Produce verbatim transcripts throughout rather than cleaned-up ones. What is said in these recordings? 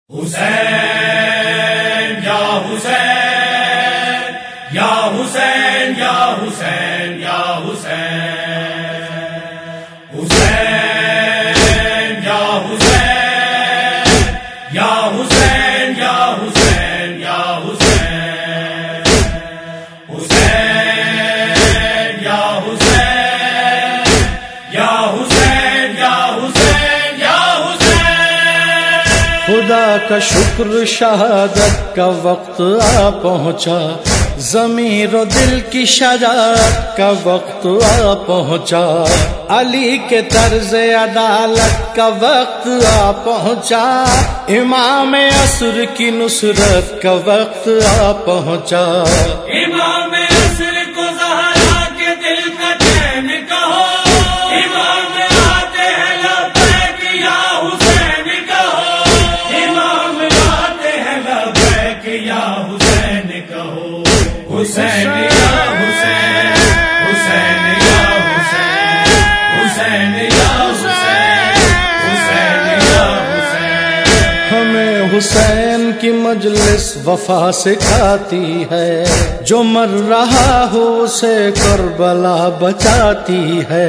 حسین یا حسین یا حسین یا حسین یا حسین حسین یا حسین یا حسین یا حسین یا حسین حسین یا حسین یا حسین یا حسین یا حسین خدا کا شکر شہادت کا وقت آ پہنچا، ضمیر و دل کی شجاعت کا وقت آ پہنچا، علی کے طرز عدالت کا وقت آ پہنچا، امام عصر کی نصرت کا وقت آ پہنچا۔ امام عصر کو زہرا کے دل کا چین کہو، امام آتے ہیں لبیک یا حسین کہو، امام آتے ہیں لبیک یا حسین کہو، حسین یا حسین حسین یا حسین حسین یا حسین حسین یا حسین۔ ہمیں حسین کی مجلس وفا سکھاتی ہے، جو مر رہا ہو اسے کربلا بچاتی ہے،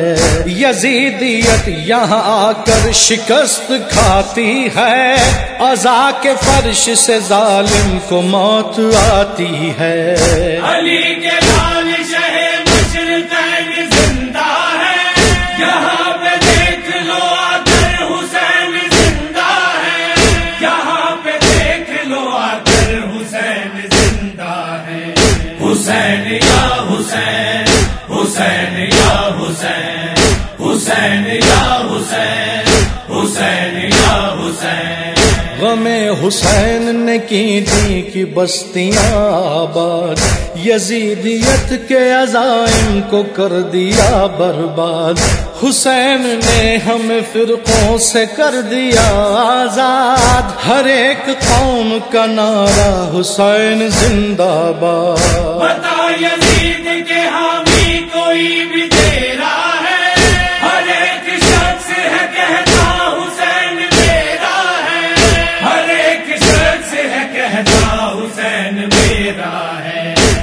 یزیدیت یہاں آ کر شکست کھاتی ہے، عزا کے فرش سے ظالم کو موت آتی ہے۔ علی کے لال شہ مشرقین زندہ ہے، یہاں پہ دیکھ لو آ کر حسین زندہ ہے، یہاں پہ دیکھ لو آ کر حسین زندہ ہے، حسین یا حسین حسین یا حسین حسین یا حسین حسین یا حسین۔ غم حسین نے کی دی کی بستیاں آباد، یزیدیت کے عزائم کو کر دیا برباد، حسین نے ہمیں فرقوں سے کر دیا آزاد، ہر ایک قوم کا نعرہ حسین زندہ باد۔ بتا یزید کے حامی کوئی بھی تیرا ہے، ہر ایک شخص ہے کہتا حسین میرا ہے، ہر ایک شخص ہے کہتا حسین میرا ہے،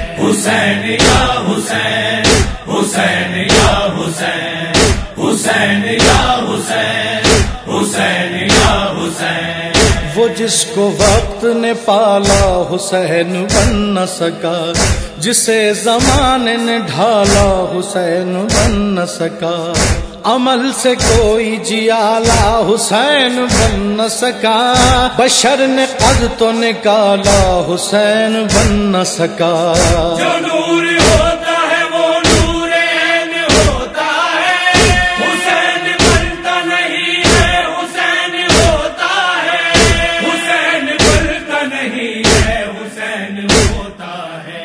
حسین یا حسین حسین یا حسین حسین یا حسین حسین یا حسین۔ وہ جس کو وقت نے پالا حسین بن نہ سکا، جسے زمانے نے ڈھالا حسین بن نہ سکا، عمل سے کوئی جیالا حسین بن نہ سکا، بشر نے قد تو نکالا حسین بن نہ سکا۔ جو نور ہوتا ہے وہ نور عین ہوتا ہے، حسین بنتا نہیں ہے حسین ہوتا ہے، حسین بنتا نہیں ہے حسین ہوتا ہے،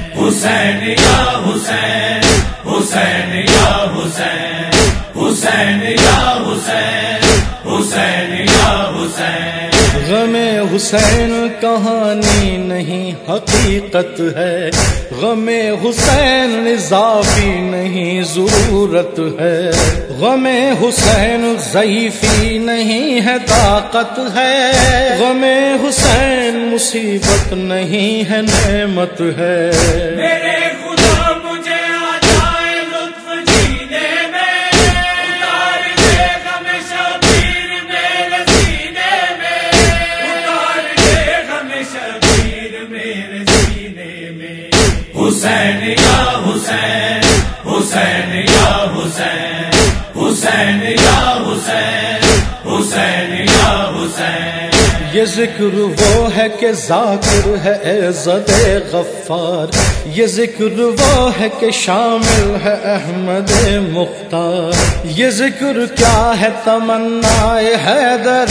حسین یا حسین حسین یا حسین حسین یا حسین حسین یا حسین۔ غم حسین کہانی نہیں حقیقت ہے، غم حسین اضافی نہیں ضرورت ہے، غم حسین ضعیفی نہیں ہے طاقت ہے، غم حسین مصیبت نہیں ہے نعمت ہے۔ میرے خدا مجھے آ جائے لطف جینے میں، اتار دے غم شبیر میرے سینے میں، اتار دے غم شبیر میرے سینے میں، حسین یا حسین حسین یا حسین حسین یا حسین حسین یا حسین۔ یہ ذکر وہ ہے کہ ذاکر ہے عزت غفار، یہ ذکر وہ ہے کہ شامل ہے احمد مختار، یہ ذکر کیا ہے تمنا حیدر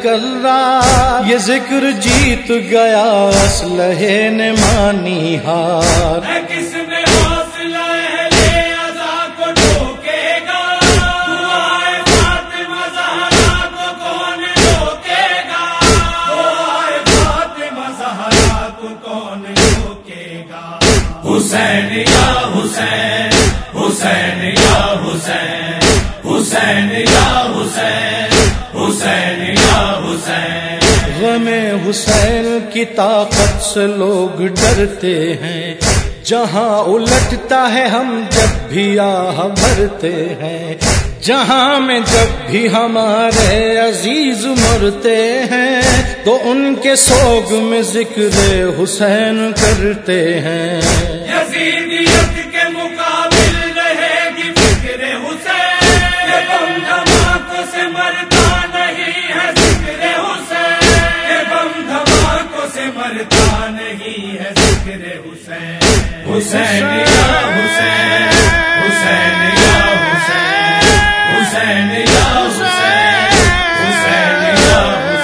کرار، یہ ذکر جیت گیا اسلحے نے مانی ہار۔ ہے کس میں حوصلہ ہے لے عزا کو ٹھوکے گا، دعائے فاطمہ زہرا کو کون روکے گا، دعائے فاطمہ زہرا کو کون روکے گا، حسین یا حسین حسین یا حسین حسین یا حسین حسین یا حسین۔ غم حسین کی طاقت سے لوگ ڈرتے ہیں، جہاں الٹتا ہے ہم جب بھی آہ بھرتے ہیں، جہاں میں جب بھی ہمارے عزیز مرتے ہیں تو ان کے سوگ میں ذکر حسین کرتے ہیں۔ یزیدیت کے مقابل رہے گی فکر حسین، یہ بم دھماکوں سے مرتا نہیں ہے ذکر حسین، یہ بم دھماکوں سے مرتا نہیں ہے ذکر حسین۔ حسین یا حسین، حسین یا حسین، حسین یا حسین، حسین یا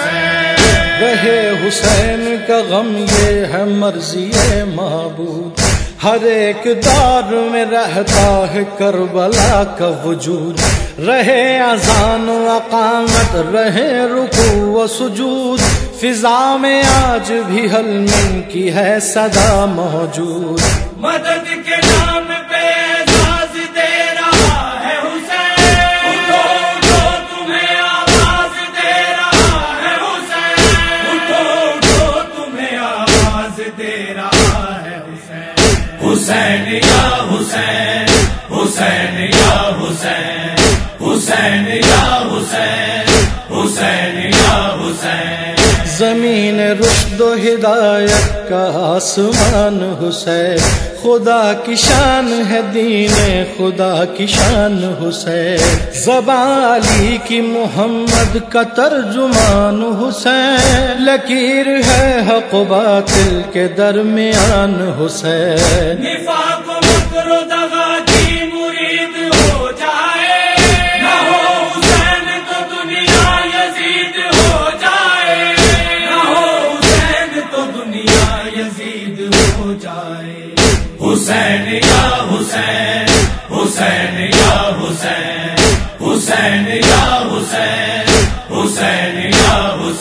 حسین۔ رہے حسین کا غم یہ ہے مرضی معبود، ہر ایک دور میں رہتا ہے کربلا کا وجود، رہے اذان و اقامت، رہے رکوع و سجود، فضا میں آج بھی حل من کی ہے صدا موجود۔ مدد کے نام پہ اعزاز دے رہا ہے حسین، اٹھو اٹھو تمہیں آواز دے رہا ہے حسین، اٹھو اٹھو تمہیں آواز دے رہا ہے حسین۔ حسین یا حسین، حسین یا حسین، حسین یا حسین، حسین یا حسین۔ زمین رشد و ہدایت کا آسمان حسین، خدا کی شان ہے دین خدا کی شان حسین، زبان علی کی محمد کا ترجمان حسین، لکیر ہے حق و باطل کے درمیان حسین۔ نفاق و مکر و دغا کی مرید ہو جائے، نہ ہو حسین تو دنیا یزید ہو جائے، نہ ہو حسین تو دنیا یزید ہو جائے۔ حسین یا حسین، حسین یا حسین، حسین یا حسین، حسین یا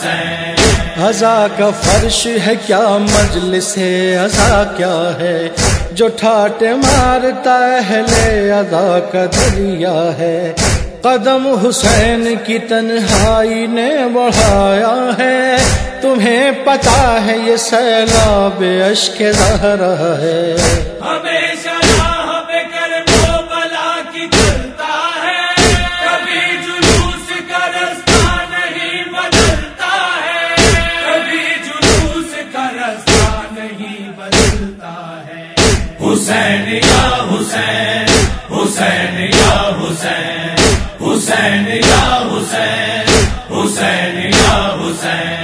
حسین۔ عزا کا فرش ہے کیا مجلس ہے عزا کیا ہے، جو ٹھاٹے مارتا اہل عزا کا دریا ہے، قدم حسین کی تنہائی نے بڑھایا ہے، تمہیں پتا ہے یہ سیلاب اشک زہرا ہے۔ ہمیشہ راہ پہ کربلا کی چلتا ہے، کبھی جلوس کا رستہ نہیں بدلتا ہے، کبھی جلوس کا رستہ نہیں بدلتا ہے۔ حسین یا حسین، حسین یا حسین، حسین یا حسین، حسین یا حسین۔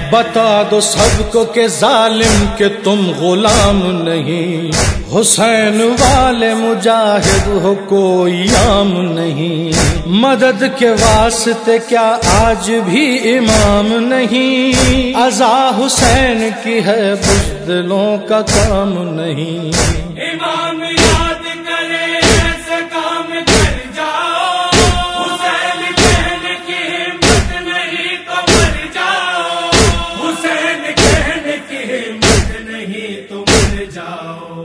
بتا دو سب کو کہ ظالم کے تم غلام نہیں، حسین والے مجاہد ہو کوئی عام نہیں، مدد کے واسطے کیا آج بھی امام نہیں، عزا حسین کی ہے بزدلوں کا کام نہیں۔ امام یاد کرے ایسے کام کر جاؤ، حسین کہنے کی ہمت نہیں تو مر جاؤ، حسین کہنے کی ہمت نہیں تو مر جاؤ۔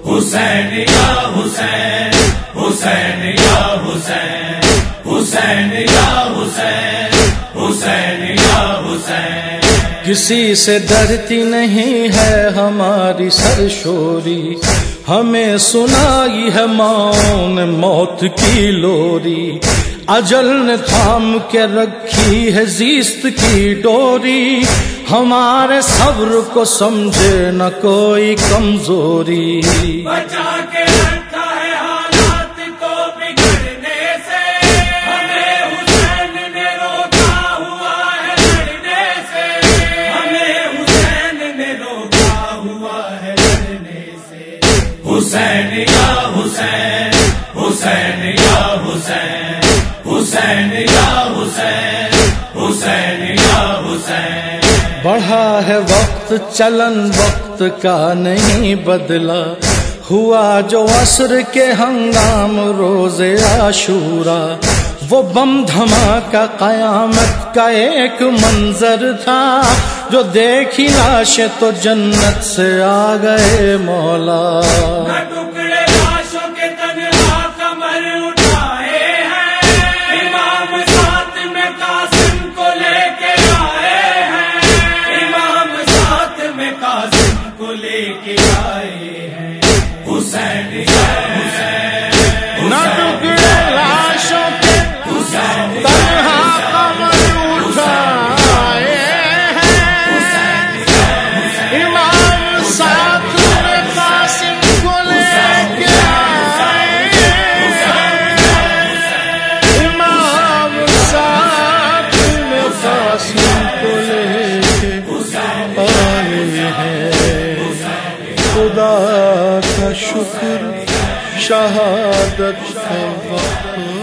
حسین یا حسین، حسین یا حسین، حسین یا حسین، حسین یا حسین۔ کسی سے ڈرتی نہیں ہے ہماری سرشوری، ہمیں سنائی ہے ماؤں نے موت کی لوری، اجل نے تھام کے رکھی ہے زیست کی ڈوری، ہمارے صبر کو سمجھے نہ کوئی کمزوری، بچا کے رکھا ہے حالات کو بگڑنے سے، ہمیں حسین نے روکا ہوا ہے لڑنے سے، ہمیں حسین نے روکا ہوا ہے لڑنے سے۔ حسین یا حسین، حسین یا حسین، حسین یا حسین، حسین یا حسین۔ بڑھا ہے وقت چلن وقت کا نہیں بدلا، ہوا جو عصر کے ہنگام روز عاشورا، وہ بم دھماکہ قیامت کا ایک منظر تھا، جو دیکھی لاشیں تو جنت سے آ گئے مولا۔ نہ ٹکڑے لاشوں کے تنہا کمر اٹھائے ہیں، امام ساتھ میں قاسم کو لے کے آئے ہیں، شہادت ہے وقت